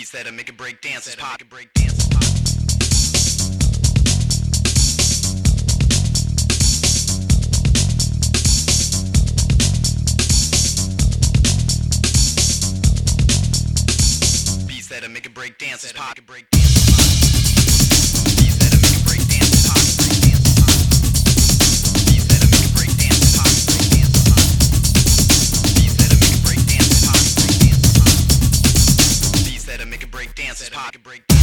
Beats that'll make it break dances pop. Beats that'll make it break dances pop. Beats that'll make it break dances pop. Beats that'll make it break dances pop. Beats that'll make it break dances pop. Beats that'll make it break dances pop.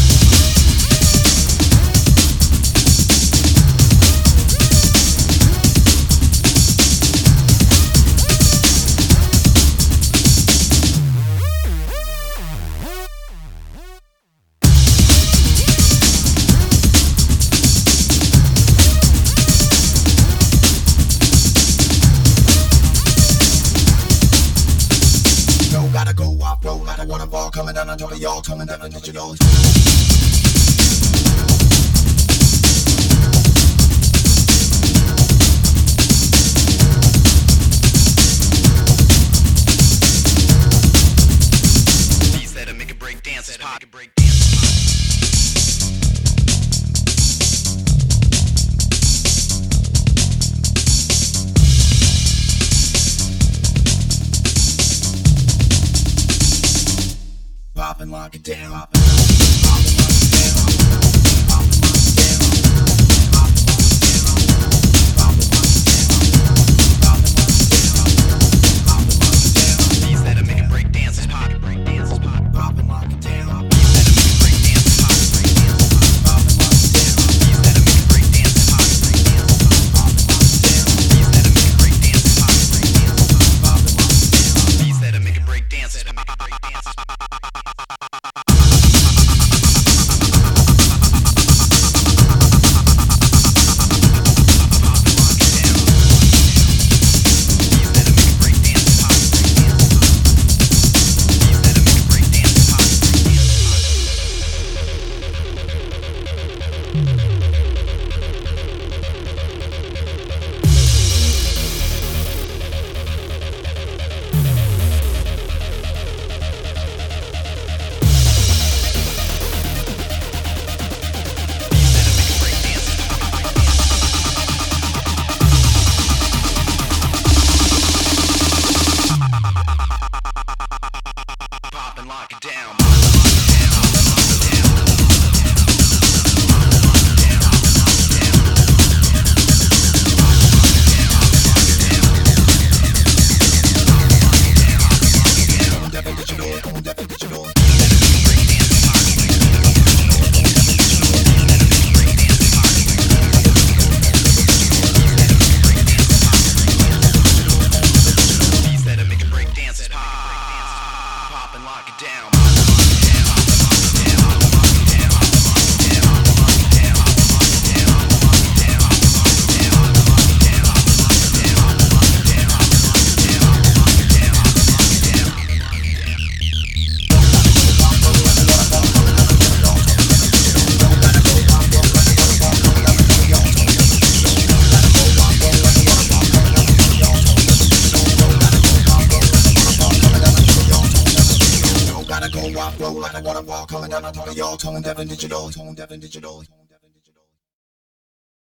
Roll, I don't wanna fall, coming down on top of y'all, coming down on digital. Beats that'll make it break dances pop. Pop and lock it down. Beats that'll make it break dances pop. Pop and lock it down. Beats that'll make it break dances pop. Beats that'll make it break dances pop. Beats that'll make it break dances pop. Beats that'll make it break dances pop. Lock it down. Beats that'll make it break dances pop and lock it down. Roll, I don't wanna walk, coming down on top of y'all, tone deaf and digital.